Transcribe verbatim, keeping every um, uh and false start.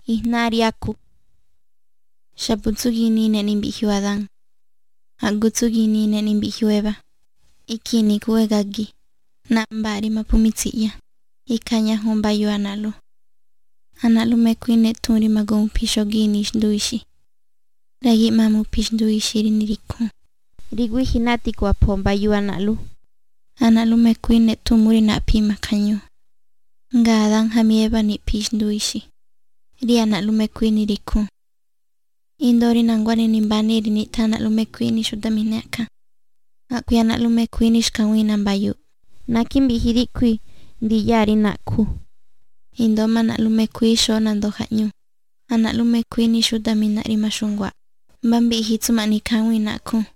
ihnariaku. Shaputsugini neni mbi'jiu Adán. Agutsugini neni mbi'jiu Eva. Ikini kuegagi. Na'mbari mapumitsi'ya. Ikaña humbayu analu. Analu mekuine turi magomu pishogini nduishi. Ragi mamu pish nduishi riniriku. Rigwihi natiku apombayu analu. Analu mekuine tumuri na pima kanyu. Nga Adán hami Eva ni pish nduishi. Ri analu mekuine riku. Indori nangwani nimbani rini ta analu mekuine shudamineka. Akui analu mekuine shkawina mbayu. Nakimbi hirikui ndiyari naku. Indoma analu mekuine shona ndohanyu. Analu mekuine shudaminari mashungwa. Mbambi hitsuma ni kawina ku.